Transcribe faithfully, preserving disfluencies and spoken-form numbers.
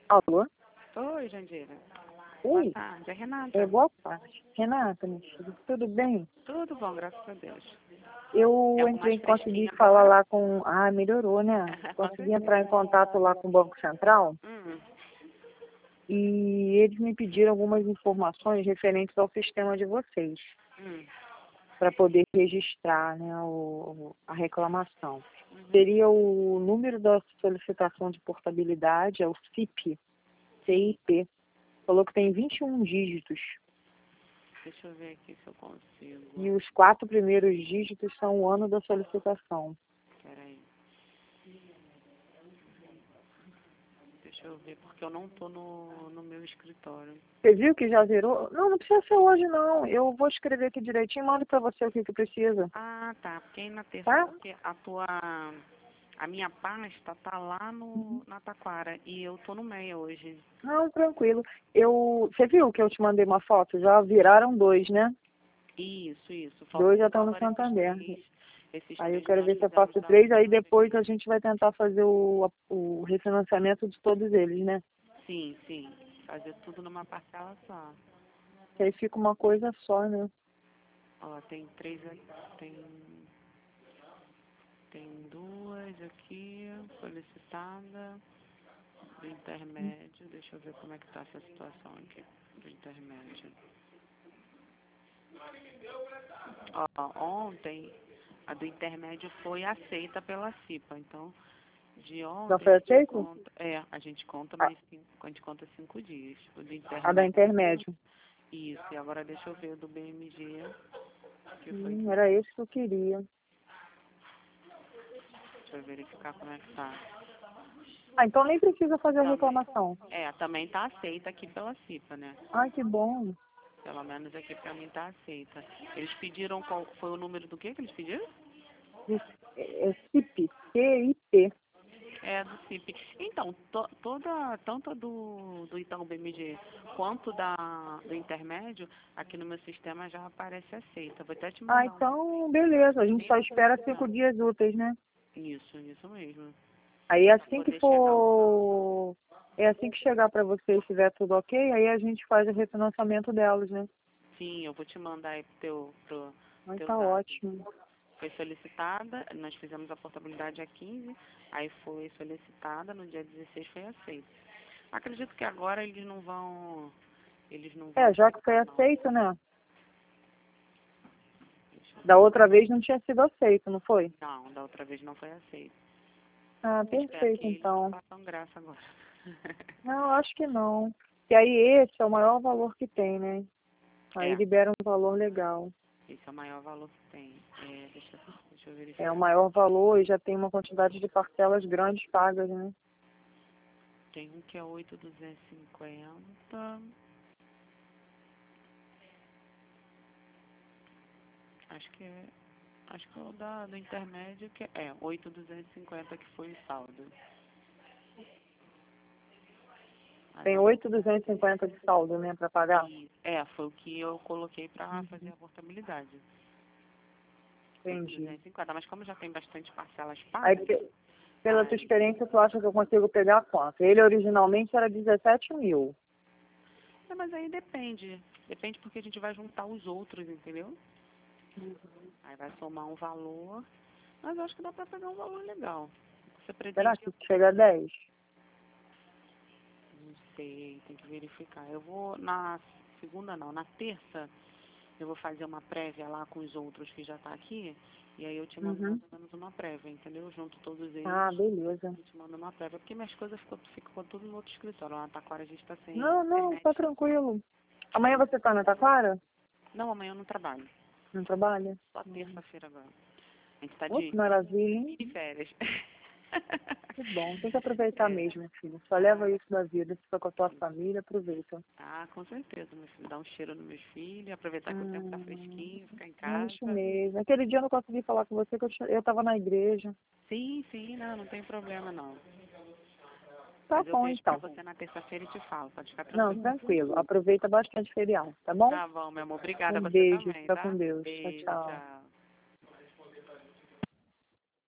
Alô? Oi, Jandira. Oi, Boa tarde, é Renata. é, boa tarde. Renata, minha filha, tudo bem? Tudo bom, graças a Deus. É Eu algo mais entrei, consegui fresquinho falar agora? lá com... Ah, melhorou, né? Com Consegui entrar em certeza. contato lá com o Banco Central Hum, e eles me pediram algumas informações referentes ao sistema de vocês, hum, para poder registrar, né, o, a reclamação. uhum. Seria o número da solicitação de portabilidade, é o C I P, C I P. Falou que tem vinte e um dígitos. Deixa eu ver aqui se eu consigo. E os quatro primeiros dígitos são o ano da solicitação. Peraí. Deixa eu ver, porque eu não tô no, no meu escritório. Você viu que já zerou? Não, não precisa ser hoje, não. Eu vou escrever aqui direitinho e mando pra você o que, que precisa. Ah, tá. Porque aí na terça, Tá? porque a tua. A minha pasta tá lá no, na Taquara e eu tô no Meia hoje. Não, tranquilo. Eu, você viu que eu te mandei uma foto? Já viraram dois, né? Isso, isso. Dois Faltam já só estão no agora esses Santander. três. Esses Aí eu três quero nós ver se eu fizemos faço da três, outra aí depois vez. a gente vai tentar fazer o, o refinanciamento de todos eles, né? Sim, sim. Fazer tudo numa parcela só. Que aí fica uma coisa só, né? Ó, tem três aqui. Tem, tem duas aqui, solicitada. Do intermédio. Deixa eu ver como é que tá essa situação aqui. Do intermédio. Ó, ontem a do intermédio foi aceita pela CIPA. Então, de Já ontem a foi gente aceito? conta. É, a gente conta A, mais cinco. A gente conta cinco dias. O do a da intermédio. intermédio. Isso, e agora deixa eu ver o do B M G, que foi Hum, que... era esse que eu queria. Deixa eu verificar como é que tá. Ah, então nem precisa fazer a Também, reclamação. é, também tá aceita aqui pela CIPA, né? Ai, que bom. Pelo menos aqui pra mim tá aceita. Eles pediram qual foi o número do quê que eles pediram? É, é C I P, C I P. É, do CIP. Então, to, toda, tanto a do, do Itaú B M G quanto da, do intermédio, aqui no meu sistema já aparece aceita. Vou até te Ah, mandar um. então, beleza. A gente Nem só espera cinco solicitando. dias úteis, né? Isso, isso mesmo. Aí Pra assim que poder chegar o saldo. for... É assim que chegar para você e estiver tudo ok, aí a gente faz o refinanciamento delas, né? Sim, eu vou te mandar aí pro teu, pro Aí teu tá dado. ótimo. Foi solicitada, nós fizemos a portabilidade dia quinze, aí foi solicitada, no dia dezesseis foi aceita. Acredito que agora eles não vão, eles não vão É, já que foi aceitar não. aceito, né? Deixa eu Da ver. outra vez não tinha sido aceito, não foi? Não, da outra vez não foi aceito. Ah, Eu espero que perfeito, eles não então. façam graça agora. Não, acho que não. E aí esse é o maior valor que tem, né? Aí É, libera um valor legal. esse é o maior valor que tem. É, deixa, deixa eu É o verificar. maior valor e já tem uma quantidade de parcelas grandes pagas, né? Tem um que é oito mil duzentos e cinquenta. Acho que é. Acho que é o da, do intermédio que é oito mil duzentos e cinquenta que foi o saldo. Tem Agora, oito mil duzentos e cinquenta de saldo, né, para pagar? e, é, foi o que eu coloquei para fazer Uhum. a portabilidade. Entendi. oito mil duzentos e cinquenta, mas como já tem bastante parcelas Aí, pagas, pe- pela tua aí, experiência, tu acha que eu consigo pegar quanto? Ele originalmente era dezessete mil. é, mas aí depende. Depende porque a gente vai juntar os outros, entendeu? Aí vai somar um valor, mas eu acho que dá para pegar um valor legal. Você Será pretende? que chega a dez? Não sei, tem que verificar. Eu vou na segunda não, na terça eu vou fazer uma prévia lá com os outros que já tá aqui, e aí eu te mando mais Uhum. ou menos uma prévia, entendeu? Junto todos eles, Ah, beleza. eu te mando uma prévia, porque minhas coisas ficam, ficam tudo no outro escritório. Lá na Taquara a gente tá sem Não, não, tá internet. tranquilo. Amanhã Aí, você tá na Taquara? não, amanhã eu não trabalho, Não trabalha? só Hum. terça-feira agora. A gente tá Oh, que de maravilha, hein? mini férias. Que bom, tem que aproveitar É. mesmo, minha filha. Só Ah, leva isso da vida, fica com a tua família, aproveita. ah, com certeza, meu filho. Dar um cheiro nos meus filhos, aproveitar que o tempo tá Hum, fresquinho, ficar em é isso casa. mesmo. Aquele dia eu não consegui falar com você, que eu, tinha- eu tava na igreja. Sim, sim, não, não tem problema não. Tá Mas eu bom, vejo pra então. você na terça-feira e te falo, pode ficar Não, tranquilo. tranquilo. Aproveita bastante o feriado, tá bom? Tá bom, meu amor. Obrigada, Um você beijo, também, fica tá? com Deus. Tchau, Beijo, tchau. tchau.